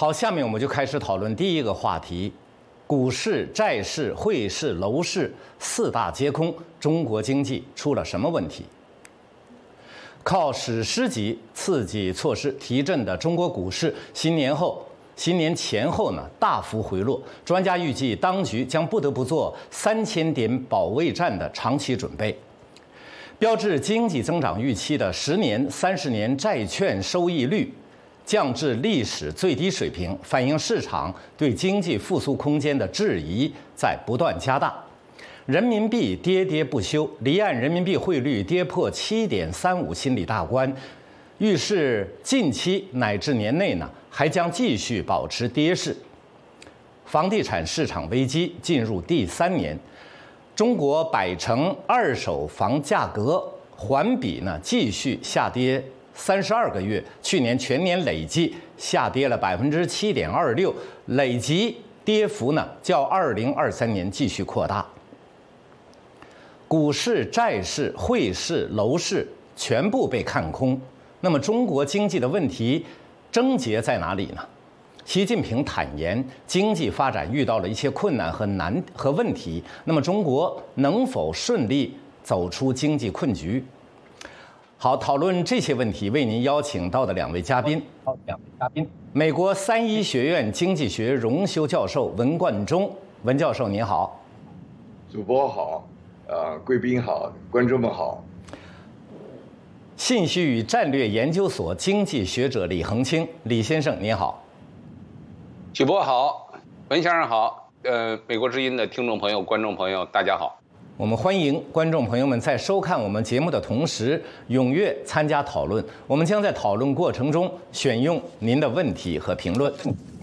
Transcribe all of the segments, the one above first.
好，下面我们就开始讨论第一个话题：股市、债市、汇市、楼市四大皆空，中国经济出了什么问题？靠史诗级刺激措施提振的中国股市，新年前后呢大幅回落。专家预计，当局将不得不做3000点保卫战的长期准备。标志经济增长预期的10年、30年债券收益率降至历史最低水平，反映市场对经济复苏空间的质疑在不断加大。人民币跌跌不休，离岸人民币汇率跌破7.35心理大关，预示近期乃至年内呢还将继续保持跌势。房地产市场危机进入第3年，中国百城二手房价格环比呢继续下跌32个月，去年全年累计下跌了7.26%，累计跌幅呢较2023年继续扩大。股市、债市、汇市、楼市全部被看空，那么中国经济的问题症结在哪里呢？习近平坦言，经济发展遇到了一些困难和问题，那么中国能否顺利走出经济困局？好，讨论这些问题，为您邀请到的两位嘉宾，美国三一学院经济学荣休教授文冠中，文教授您好。 主播好，贵宾好，观众们好。 信息与战略研究所经济学者李恒清，李先生您好。 主播好，文先生好，美国之音的听众朋友、观众朋友，大家好。 我们欢迎观众朋友们在收看我们节目的同时，踊跃参加讨论。我们将在讨论过程中选用您的问题和评论。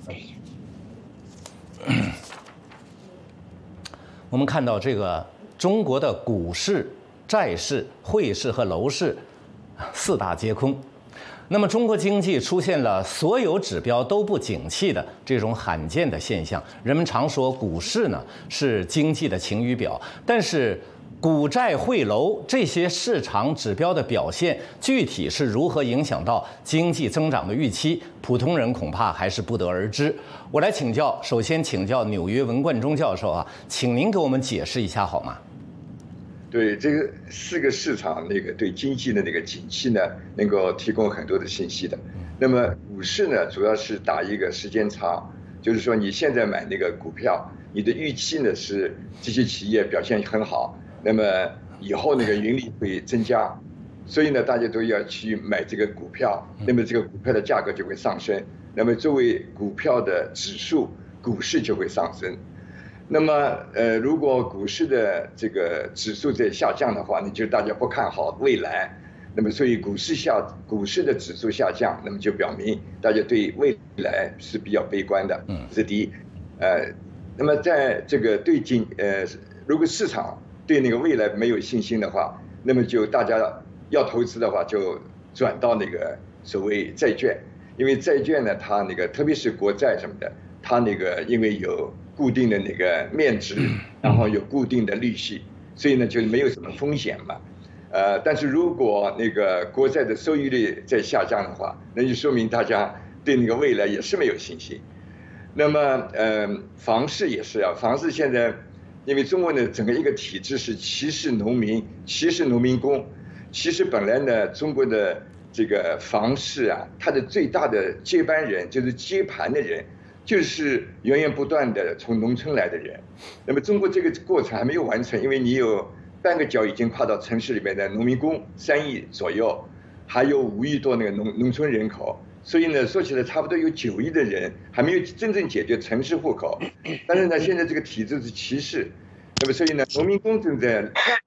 我们看到这个中国的股市、债市、汇市和楼市四大皆空。那么中国经济出现了所有指标都不景气的这种罕见的现象。人们常说股市呢是经济的晴雨表，但是股债汇楼这些市场指标的表现具体是如何影响到经济增长的预期，普通人恐怕还是不得而知。我来首先请教纽约文冠中教授啊，请您给我们解释一下好吗？ 对这个4个市场对经济的景气呢，能够提供很多的信息的。那么股市呢，主要是打一个时间差，就是说你现在买股票，你的预期呢是这些企业表现很好，那么以后盈利会增加，所以呢大家都要去买这个股票，那么这个股票的价格就会上升，那么作为股票的指数，股市就会上升。那么如果股市的这个指数在下降的话，那就大家不看好未来，那么所以股市的指数下降，那么就表明大家对未来是比较悲观的，这是第一。那么在这个如果市场对未来没有信心的话，那么就大家要投资的话，就转到所谓债券，因为债券呢，它特别是国债什么的，它因为有固定的面值，然后有固定的利息，所以呢就没有什么风险嘛。但是如果国债的收益率在下降的话，那就说明大家对未来也是没有信心。那么房市也是啊，房市现在因为中国的整个一个体制是歧视农民、歧视农民工，其实本来呢中国的这个房市啊，它的最大的接班人就是接盘的人，就是源源不断的从农村来的人。那么中国这个过程还没有完成，因为你有半个脚已经跨到城市里面的农民工3亿左右，还有5亿多农村人口，所以呢说起来差不多有9亿的人还没有真正解决城市户口。但是呢现在这个体制是歧视，那么所以呢农民工正在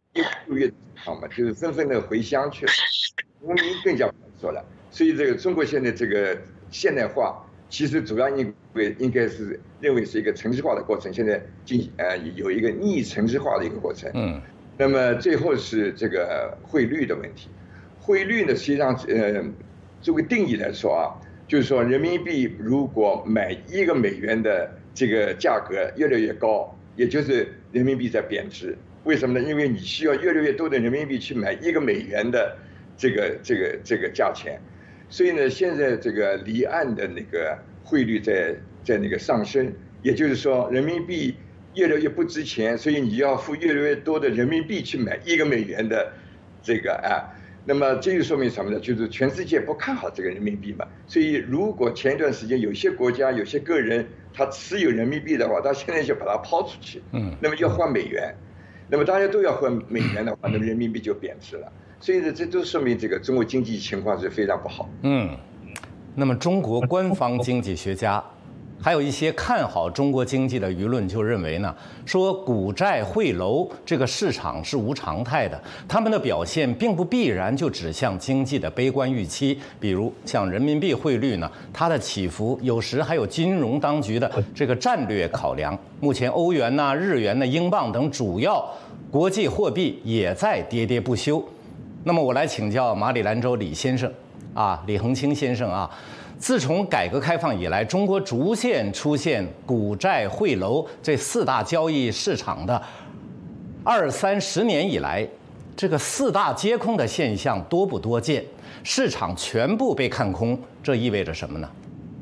6月好嘛，就是纷纷的回乡去了，农民更加不能说了。所以这个中国现在这个现代化，其实主要应该是认为是一个城市化的过程，现在有一个逆城市化的一个过程。那么最后是这个汇率的问题。汇率呢，实际上作为定义来说啊，就是说人民币如果买1个美元的这个价格越来越高，也就是人民币在贬值。为什么呢？因为你需要越来越多的人民币去买1个美元的这个价钱。所以呢，现在这个离岸的汇率在那个上升，也就是说人民币越来越不值钱，所以你要付越来越多的人民币去买1个美元的这个那么这就说明什么呢？就是全世界不看好这个人民币嘛。所以如果前一段时间有些国家、有些个人他持有人民币的话，他现在就把它抛出去，那么要换美元，那么大家都要换美元的话，那么人民币就贬值了。所以呢，这都说明这个中国经济情况是非常不好。 那么中国官方经济学家，还有一些看好中国经济的舆论就认为呢，说股债汇楼这个市场是无常态的，他们的表现并不必然就指向经济的悲观预期。比如像人民币汇率呢，它的起伏有时还有金融当局的这个战略考量。目前欧元呐、日元呐、英镑等主要国际货币也在喋喋不休。那么我来请教马里兰州李先生李恒清先生自从改革开放以来，中国逐渐出现股债汇楼这4大交易市场的20-30年以来，这个4大皆空的现象多不多见？市场全部被看空，这意味着什么呢？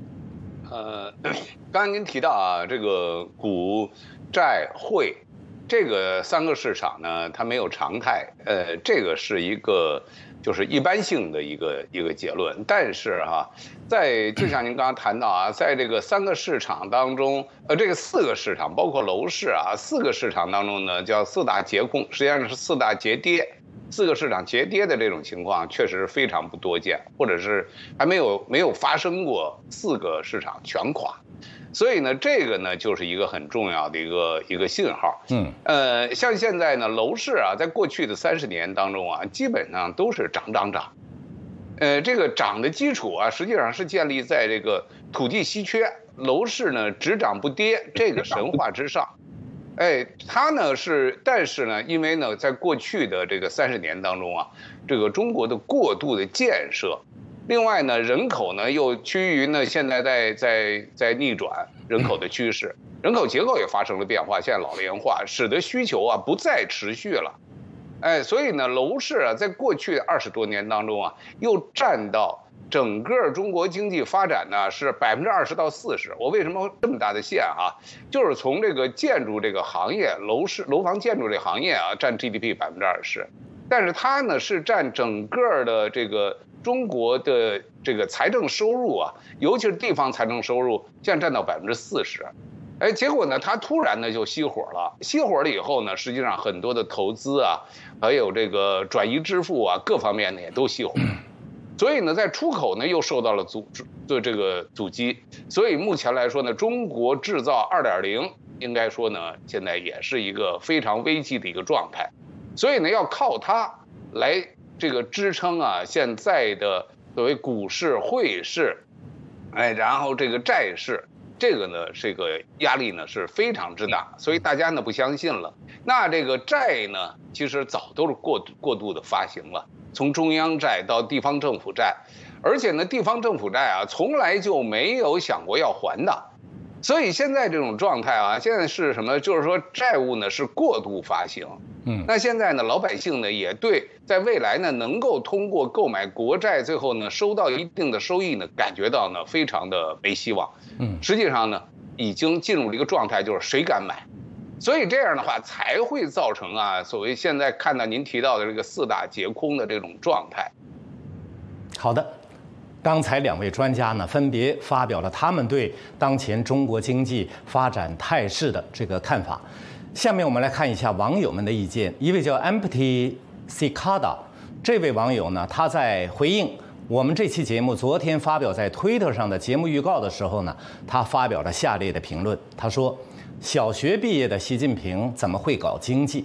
刚才您提到这个股债汇这个3个市场呢，它没有常态，这个是一个就是一般性的一个结论。但是就像您刚刚谈到在这个3个市场当中，这个4个市场包括楼市4个市场当中呢，叫4大皆空，实际上是4大皆跌。4个市场皆跌的这种情况确实非常不多见，或者是还没有发生过4个市场全垮。所以呢，这个呢就是一个很重要的一个信号。像现在呢，楼市在过去的30年当中基本上都是涨。这个涨的基础实际上是建立在这个土地稀缺，楼市呢只涨不跌这个神话之上。它呢但是呢，因为呢，在过去的这个30年当中这个中国的过度的建设。另外呢，人口呢又趋于呢现在在逆转人口的趋势，人口结构也发生了变化，现在老龄化使得需求不再持续了，所以呢楼市在过去20多年当中又占到整个中国经济发展呢是20%到40%。我为什么这么大的线就是从这个建筑这个行业，楼房建筑这个行业占 GDP 20%，但是它呢是占整个的这个中国的这个财政收入尤其是地方财政收入，现在占到40%。结果呢，它突然呢就熄火了。熄火了以后呢，实际上很多的投资还有这个转移支付各方面呢也都熄火。所以呢，在出口呢又受到了阻击。所以目前来说呢，中国制造2.0应该说呢，现在也是一个非常危机的一个状态。所以呢，要靠它来这个支撑现在的所谓股市、汇市，然后这个债市，这个呢，这个压力呢是非常之大，所以大家呢不相信了。那这个债呢，其实早都是过度的发行了，从中央债到地方政府债，而且呢，地方政府债从来就没有想过要还的。所以现在这种状态现在是什么？就是说债务呢是过度发行。那现在呢，老百姓呢也对在未来呢能够通过购买国债，最后呢收到一定的收益呢，感觉到呢非常的没希望。实际上呢已经进入了一个状态，就是谁敢买。所以这样的话才会造成所谓现在看到您提到的这个4大皆空的这种状态。 好的。刚才2位专家呢，分别发表了他们对当前中国经济发展态势的这个看法。下面我们来看一下网友们的意见。一位叫 Empty Cicada 这位网友呢，他在回应我们这期节目昨天发表在 Twitter 上的节目预告的时候呢，他发表了下列的评论。他说：“小学毕业的习近平怎么会搞经济？”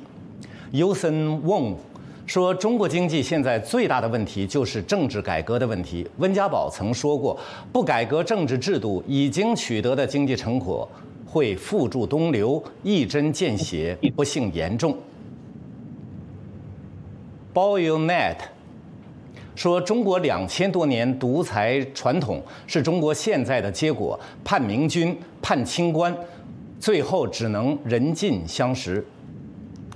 Usain Wong说，中国经济现在最大的问题就是政治改革的问题。温家宝曾说过，不改革政治制度，已经取得的经济成果会付诸东流，一针见血，不幸严重。Boynet 说，中国2000多年独裁传统是中国现在的结果，叛明君、叛清官，最后只能人尽相食。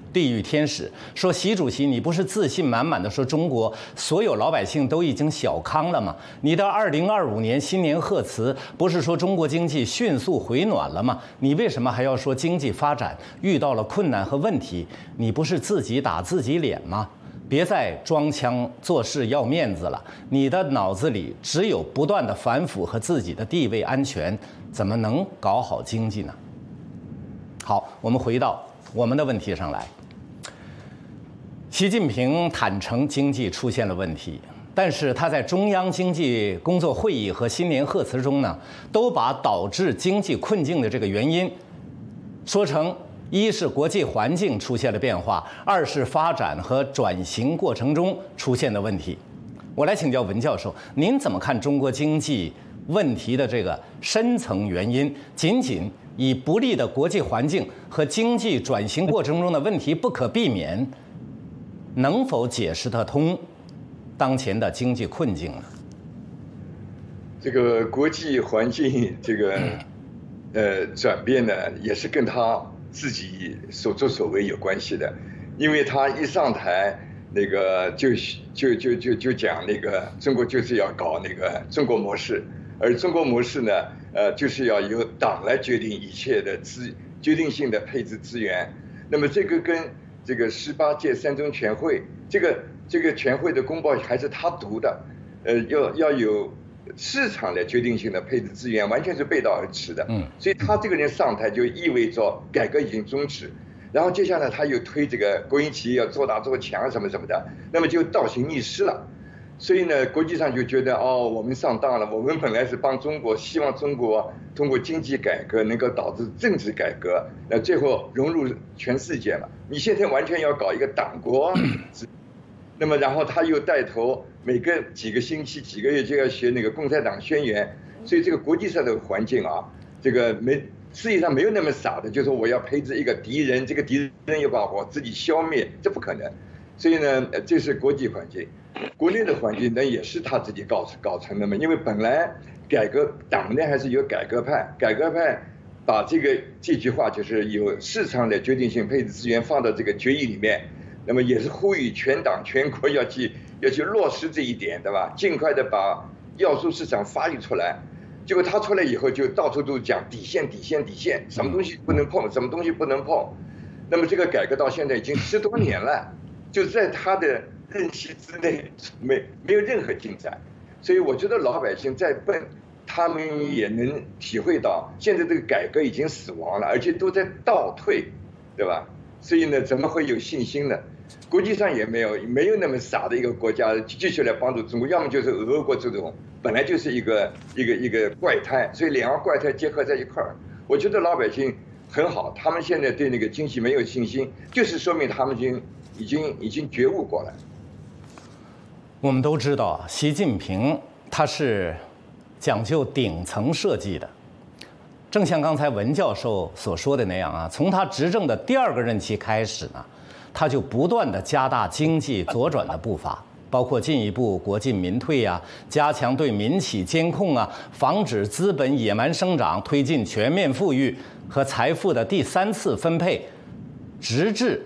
地狱天使，说习主席，你不是自信满满的说中国所有老百姓都已经小康了吗？你的2025年新年贺词不是说中国经济迅速回暖了吗？你为什么还要说经济发展遇到了困难和问题？你不是自己打自己脸吗？别再装腔作势要面子了，你的脑子里只有不断的反腐和自己的地位安全，怎么能搞好经济呢？好，我们回到我们的问题上来。习近平坦诚经济出现了问题，但是他在中央经济工作会议和新年贺词中呢，都把导致经济困境的这个原因说成一是国际环境出现了变化，二是发展和转型过程中出现的问题。我来请教文教授，您怎么看中国经济问题的这个深层原因？仅仅以不利的国际环境和经济转型过程中的问题不可避免，能否解释得通当前的经济困境呢？ 这个国际环境这个转变呢，也是跟他自己所作所为有关系的，因为他一上台，那个就讲那个中国就是要搞那个中国模式，而中国模式呢，就是要由党来决定一切的决定性的配置资源。那么这个跟这个18届三中全会这个全会的公报还是他读的，要有市场来决定性的配置资源，完全是背道而驰的。所以他这个人上台就意味着改革已经终止，然后接下来他又推这个国营企业要做大做强什么什么的，那么就倒行逆施了。所以呢，国际上就觉得我们上当了，我们本来是帮中国，希望中国通过经济改革能够导致政治改革，最后融入全世界了。你现在完全要搞一个党国，那么然后他又带头每个几个星期、几个月就要学那个共产党宣言，所以这个国际上的环境这个世界上没有那么傻的，就说我要配置一个敌人，这个敌人要把我自己消灭，这不可能。所以呢，这是国际环境。国内的环境呢，也是他自己搞成的嘛。因为本来党内还是有改革派，改革派把这句话就是有市场的决定性配置资源放到这个决议里面，那么也是呼吁全党全国要去落实这一点，对吧？尽快的把要素市场发育出来。结果他出来以后，就到处都讲底线，什么东西不能碰，什么东西不能碰。那么这个改革到现在已经10多年了，就在他的任期之内没有任何进展，所以我觉得老百姓再笨，他们也能体会到现在这个改革已经死亡了，而且都在倒退，对吧？所以呢，怎么会有信心呢？国际上也没有那么傻的一个国家继续来帮助中国，要么就是俄国这种本来就是一个怪胎，所以两个怪胎结合在一块儿。我觉得老百姓很好，他们现在对那个经济没有信心，就是说明他们已经觉悟过来。 我们都知道，习近平他是讲究顶层设计的，正像刚才文教授所说的那样从他执政的第2个任期开始呢，他就不断的加大经济左转的步伐，包括进一步国进民退加强对民企监控防止资本野蛮生长，推进全面富裕和财富的第3次分配，直至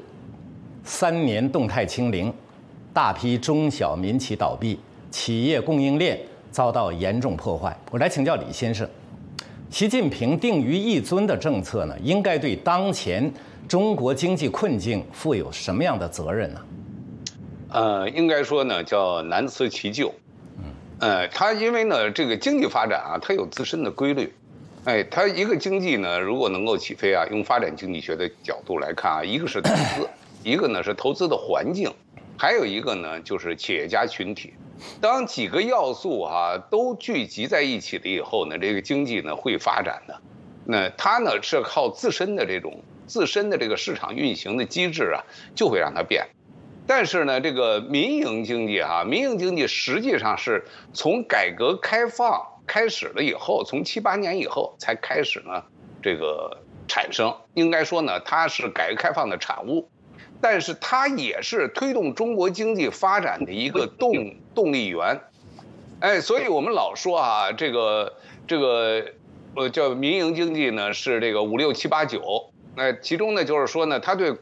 3年动态清零，大批中小民企倒闭，企业供应链遭到严重破坏。我来请教李先生，习近平定于一尊的政策呢，应该对当前中国经济困境负有什么样的责任呢？ 应该说呢，叫难辞其咎。它因为呢，这个经济发展它有自身的规律。它一个经济呢，如果能够起飞用发展经济学的角度来看一个是投资，一个呢是投资的环境，还有一个呢就是企业家群体。当几个要素都聚集在一起了以后呢，这个经济呢会发展的。那它呢是靠自身的这个市场运行的机制就会让它变。但是呢，这个民营经济实际上是从改革开放开始了以后，从7、8年以后才开始呢这个产生。应该说呢，它是改革开放的产物，但是它也是推动中国经济发展的一个动力源。所以我们老说这个叫民营经济呢是这个5、6、7、8、9。其中呢就是说呢，它对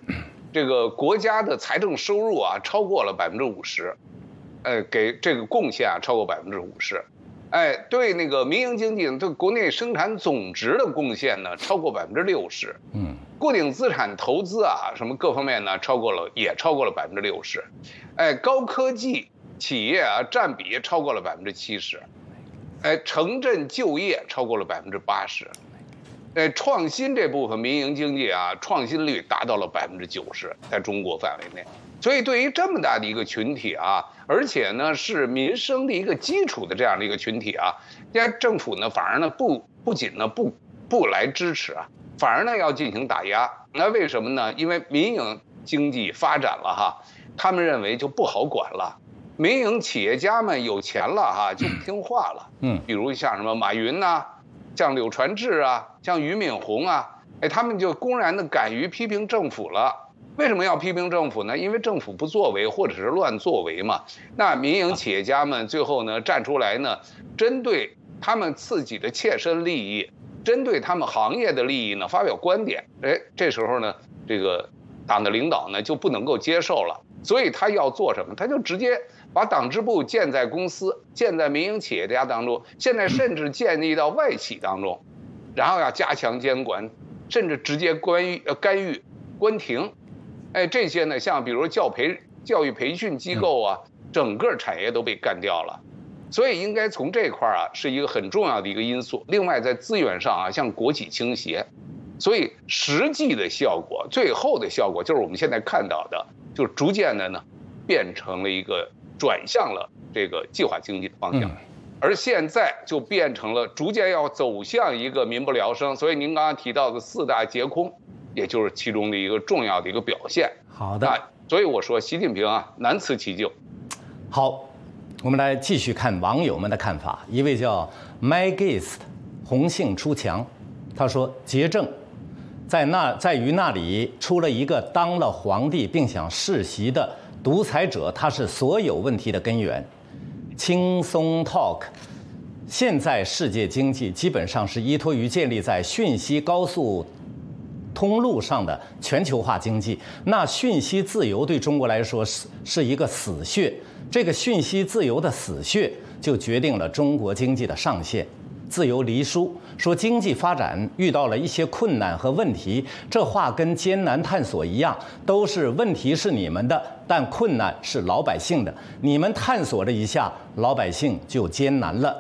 这个国家的财政收入啊超过了50%，给这个贡献啊超过50%，对那个民营经济对国内生产总值的贡献呢超过60%，固定资产投资啊什么各方面呢也超过了60%，高科技企业啊占比超过了70%，城镇就业超过了80%。创新这部分民营经济啊，创新率达到了90%，在中国范围内。所以对于这么大的一个群体啊，而且呢是民生的一个基础的这样的一个群体啊，现在政府呢反而呢不仅呢不来支持啊，反而呢要进行打压。那为什么呢？因为民营经济发展了哈，他们认为就不好管了。民营企业家们有钱了哈，就不听话了。比如像什么马云呐，像柳传志啊，像俞敏洪啊，他们就公然的敢于批评政府了。为什么要批评政府呢？因为政府不作为或者是乱作为嘛。那民营企业家们最后呢站出来呢，针对他们自己的切身利益，针对他们行业的利益呢发表观点。这时候呢，这个党的领导呢就不能够接受了。所以他要做什么？他就直接把党支部建在公司、建在民营企业家当中，现在甚至建立到外企当中，然后要加强监管，甚至直接干预、关停。这些呢，像比如教育培训机构啊，整个产业都被干掉了。所以应该从这块啊是一个很重要的一个因素。另外在资源上啊，向国企倾斜。所以实际的效果，最后的效果就是我们现在看到的，就逐渐的呢，变成了一个转向了这个计划经济的方向，而现在就变成了逐渐要走向一个民不聊生。所以您刚刚提到的4大皆空，也就是其中的一个重要的一个表现。 好的， 所以我说习近平啊，难辞其咎。 好，我们来继续看网友们的看法。一位叫 MyGist 红杏出墙，他说结政在于那里出了一个当了皇帝并想世袭的独裁者，他是所有问题的根源。轻松 talk， 现在世界经济基本上是依托于建立在讯息高速通路上的全球化经济，那讯息自由对中国来说是一个死穴，这个讯息自由的死穴就决定了中国经济的上限。自由黎书说，经济发展遇到了一些困难和问题，这话跟艰难探索一样，都是问题是你们的，但困难是老百姓的，你们探索了一下，老百姓就艰难了。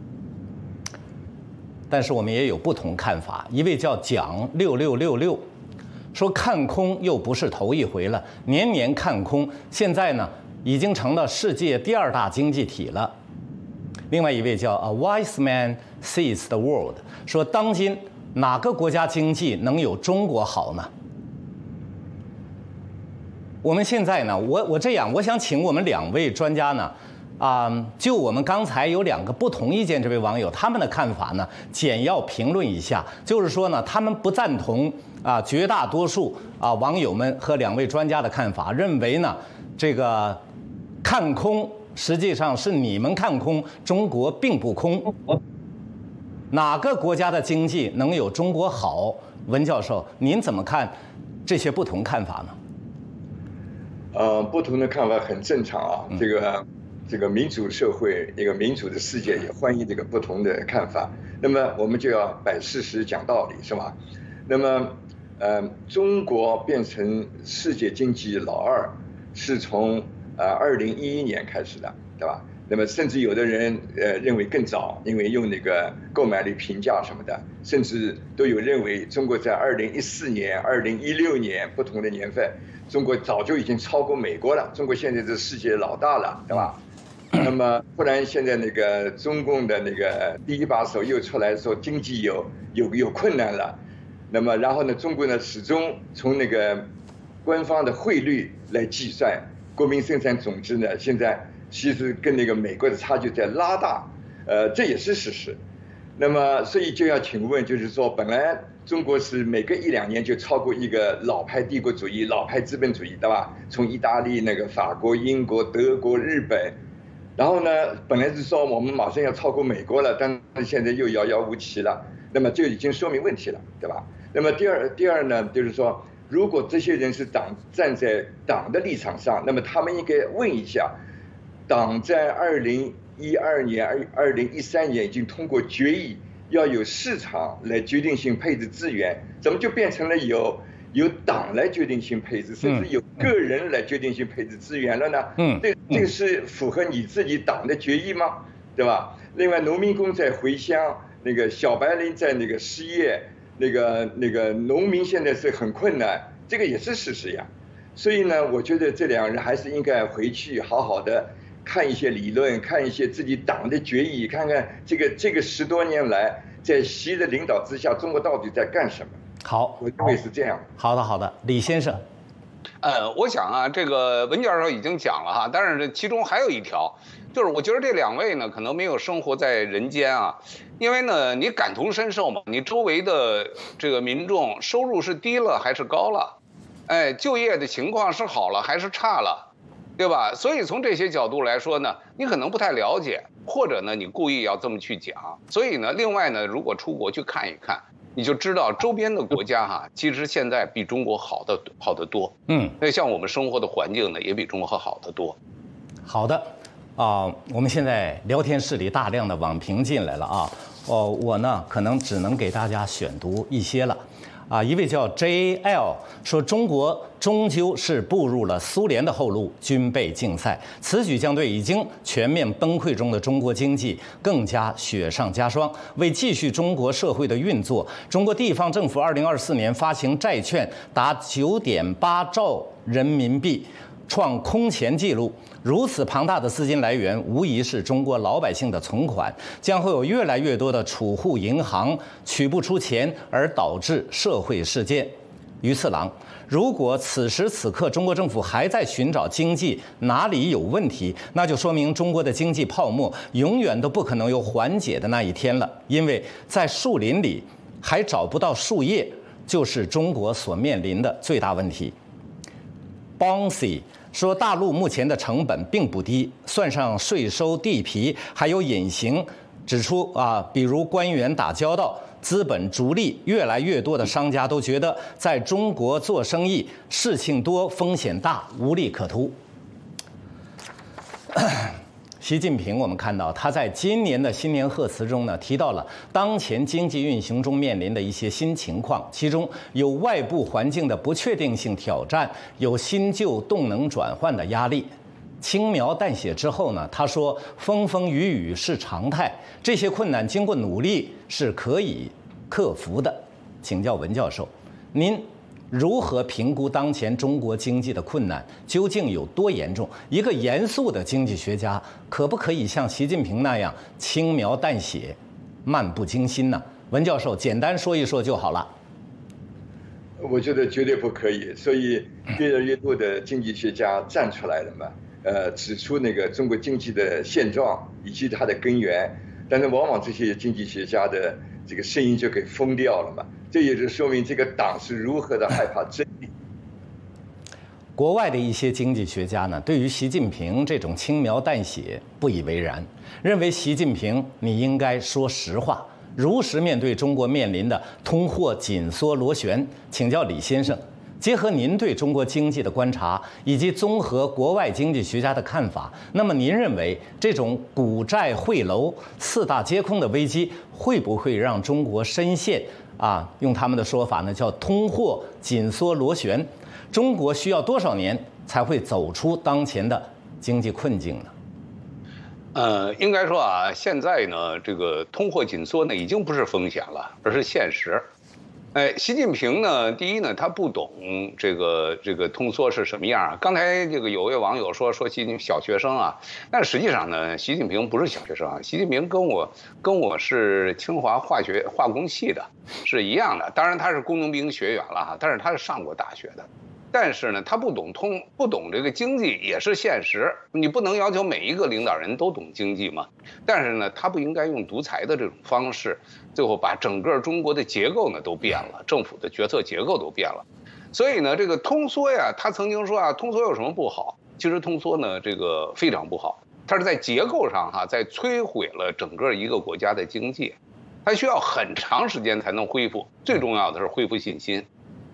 但是我们也有不同看法。一位叫蒋6666说，看空又不是头一回了，年年看空，现在呢已经成了世界第2大经济体了。另外一位叫 A Wise Man Sees the World 说，当今哪个国家经济能有中国好呢？我们现在呢，我想请我们2位专家呢，就我们刚才有2个不同意见这位网友他们的看法呢，简要评论一下。就是说呢，他们不赞同绝大多数网友们和2位专家的看法，认为呢这个看空实际上是你们看空，中国并不空。哪个国家的经济能有中国好？文教授，您怎么看这些不同看法呢？不同的看法很正常啊。这个民主社会，一个民主的世界也欢迎这个不同的看法。那么我们就要摆事实讲道理，是吧？那么中国变成世界经济老2是从2011年开始的，对吧？那么甚至有的人认为更早，因为用那个购买力评价什么的，甚至都有认为中国在2014年、2016年不同的年份，中国早就已经超过美国了。中国现在是世界老大了，对吧？那么忽然现在那个中共的那个第一把手又出来说经济有困难了，那么然后呢，中国呢始终从那个官方的汇率来计算国民生产总值呢，现在其实跟那个美国的差距在拉大，这也是事实。那么所以就要请问，就是说本来中国是每隔1-2年就超过一个老派帝国主义、老派资本主义，对吧？从意大利、那个法国、英国、德国、日本，然后呢，本来是说我们马上要超过美国了，但是现在又遥遥无期了，那么就已经说明问题了，对吧？那么第二呢，就是说， 如果这些人是站在党的立场上，那么他们应该问一下，党在2012年、2013年已经通过决议，要有市场来决定性配置资源，怎么就变成了由党来决定性配置，甚至有个人来决定性配置资源了呢？这个是符合你自己党的决议吗？对吧？另外，农民工在回乡，那个小白领在那个失业，那个农民现在是很困难，这个也是事实呀。所以呢，我觉得这两个人还是应该回去好好的看一些理论，看一些自己党的决议，看看这个10多年来在习的领导之下，中国到底在干什么。 好， 我认为是这样。 好的，李先生。 我想啊，这个文教授已经讲了哈，但是这其中还有一条，就是我觉得这两位呢可能没有生活在人间啊，因为呢你感同身受嘛，你周围的这个民众收入是低了还是高了，就业的情况是好了还是差了，对吧？所以从这些角度来说呢，你可能不太了解，或者呢你故意要这么去讲。所以呢，另外呢，如果出国去看一看，你就知道周边的国家哈，其实现在比中国好得多。那像我们生活的环境呢，也比中国好得多。 好的，我们现在聊天室里大量的网评进来了啊，我呢可能只能给大家选读一些了。一位叫 JL 说，中国终究是步入了苏联的后路，军备竞赛，此举将对已经全面崩溃中的中国经济更加雪上加霜。为继续中国社会的运作，中国地方政府2024年发行债券达9.8兆人民币，创空前纪录。如此庞大的资金来源，无疑是中国老百姓的存款，将会有越来越多的储户银行取不出钱，而导致社会事件。于次郎，如果此时此刻中国政府还在寻找经济哪里有问题，那就说明中国的经济泡沫永远都不可能有缓解的那一天了，因为在树林里还找不到树叶，就是中国所面临的最大问题。Bouncy 说，大陆目前的成本并不低，算上税收、地皮，还有隐形。指出比如官员打交道、资本逐利，越来越多的商家都觉得在中国做生意事情多、风险大、无利可图。习近平，我们看到他在今年的新年贺词中呢，提到了当前经济运行中面临的一些新情况，其中有外部环境的不确定性挑战，有新旧动能转换的压力。轻描淡写之后呢，他说风风雨雨是常态，这些困难经过努力是可以克服的。请教文教授，您如何评估当前中国经济的困难究竟有多严重？一个严肃的经济学家可不可以像习近平那样轻描淡写、漫不经心呢？文教授简单说一说就好了。 我觉得绝对不可以，所以越来越多的经济学家站出来了嘛，指出那个中国经济的现状以及它的根源，但是往往这些经济学家的这个声音就给封掉了嘛，这也就说明这个党是如何的害怕真理。 国外的一些经济学家呢，对于习近平这种轻描淡写不以为然，认为习近平你应该说实话，如实面对中国面临的通货紧缩螺旋。请教李先生，结合您对中国经济的观察，以及综合国外经济学家的看法，那么您认为这种股债汇楼四大皆空的危机会不会让中国深陷用他们的说法呢，叫通货紧缩螺旋？中国需要多少年才会走出当前的经济困境呢？ 应该说现在呢，这个通货紧缩呢已经不是风险了，而是现实。习近平呢，第一呢，他不懂这个通缩是什么样。刚才这个有位网友说习近平小学生但实际上呢，习近平不是小学生习近平跟我是清华化工系的，是一样的。当然他是工农兵学员了但是他是上过大学的。但是呢，他不懂这个经济也是现实，你不能要求每一个领导人都懂经济嘛。但是呢，他不应该用独裁的这种方式，最后把整个中国的结构呢都变了，政府的决策结构都变了。所以呢，这个通缩他曾经说通缩有什么不好？其实通缩呢，这个非常不好，它是在结构上在摧毁了整个一个国家的经济，它需要很长时间才能恢复。最重要的是恢复信心。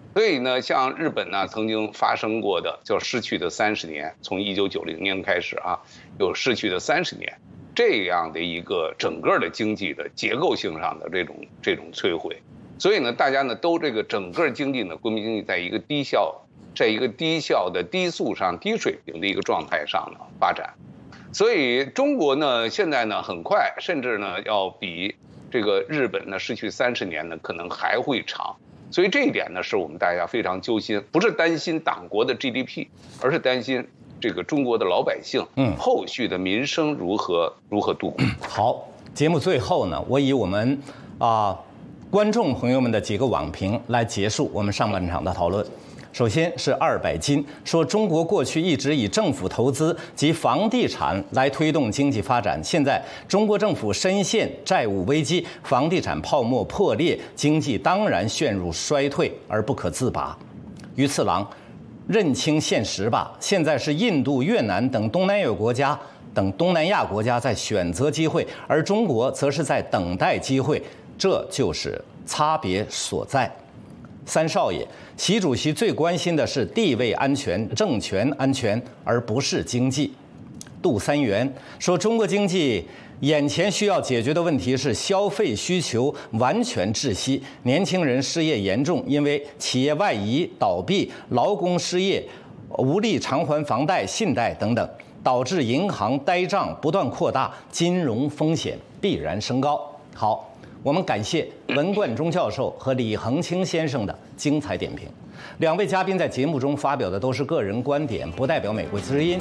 所以呢，像日本呢曾经发生过的叫失去的30年，从1990年开始啊，有失去的30年这样的一个整个的经济的结构性上的这种摧毁。所以呢，大家呢都这个整个经济呢，国民经济在一个低效的低速上、低水平的一个状态上呢发展。所以中国呢现在呢很快，甚至呢要比这个日本呢失去30年呢可能还会长。所以这一点呢是我们大家非常揪心，不是担心党国的 GDP， 而是担心这个中国的老百姓，后续的民生如何度过。 好，节目最后呢，我以我们观众朋友们的几个网评来结束我们上半场的讨论。首先是200斤说，中国过去一直以政府投资及房地产来推动经济发展，现在中国政府深陷债务危机，房地产泡沫破裂，经济当然陷入衰退而不可自拔。于次郎，认清现实吧，现在是印度、越南等东南亚国家在选择机会，而中国则是在等待机会，这就是差别所在。三少爷，习主席最关心的是地位安全、政权安全，而不是经济。杜三元说，中国经济眼前需要解决的问题是消费需求完全窒息，年轻人失业严重，因为企业外移、倒闭，劳工失业，无力偿还房贷、信贷等等，导致银行呆账不断扩大，金融风险必然升高。好。我们感谢文冠中教授和李恒清先生的精彩点评。2位嘉宾在节目中发表的都是个人观点，不代表美国之音。